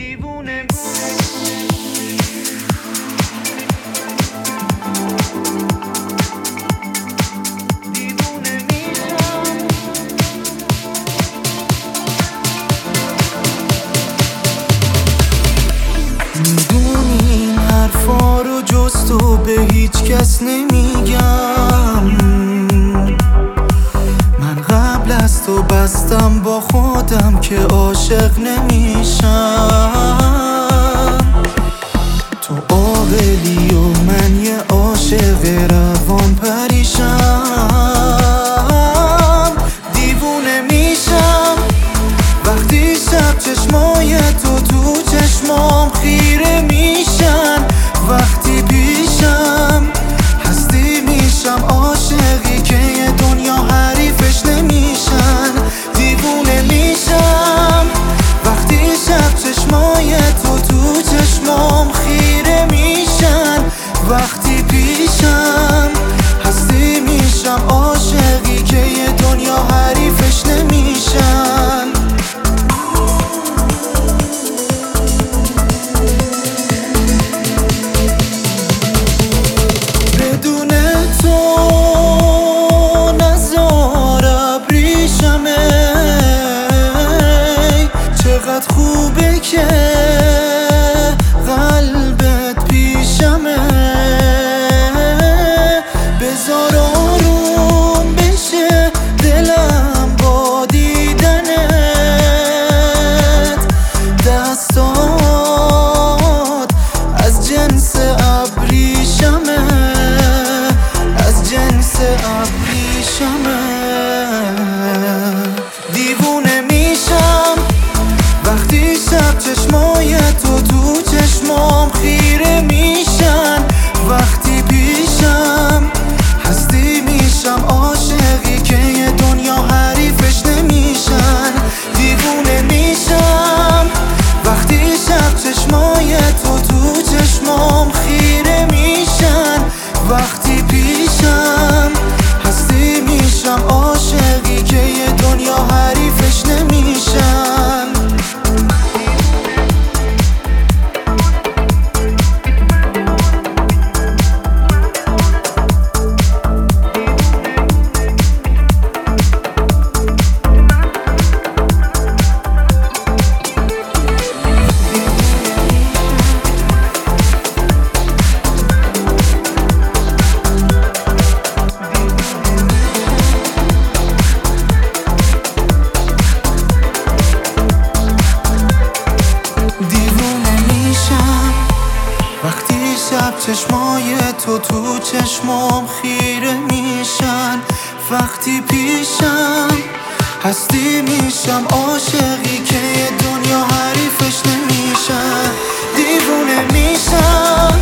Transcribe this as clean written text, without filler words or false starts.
میدونی این حرفا رو جز تو به هیچ کس نمیگم. من قبل از تو بستم با خودم که عاشق نمیشم. تو عاقلی و من یه عاشق روان پریشم. دیوونه میشم وقتی شب چشمای تو چشمام خیره میشن. وقتی پیشم هستی میشم عاشقی که یه دنیا حریفش نمیشن. دیوونه میشم وقتی شب چشمای تو چشمام خیره میشن. وقتی پیشم هستی میشم عاشقی که یه دنیا حریفش نمیشن. خوبه که قلبت پیشمه. بذار آروم بشه دلم با دیدنت. دستات از جنس ابریشمه، از جنس ابریشمه. دیوونه میشم وقتی شب چشمای تو چشمام خیره میشن. وقتی پیشم هستی میشم عاشقی که یه دنیا حریفش نمیشن. دیوونه میشم وقتی شب چشمای تو چشمام خیره میشن. وقتی پیشم هستی میشم عاشقی که یه دنیا حریفش نمیشن. شب چشمای تو چشمام خیره میشن. وقتی پیشم هستی میشم عاشقی که یه دنیا حریفش نمیشن. دیوونه میشم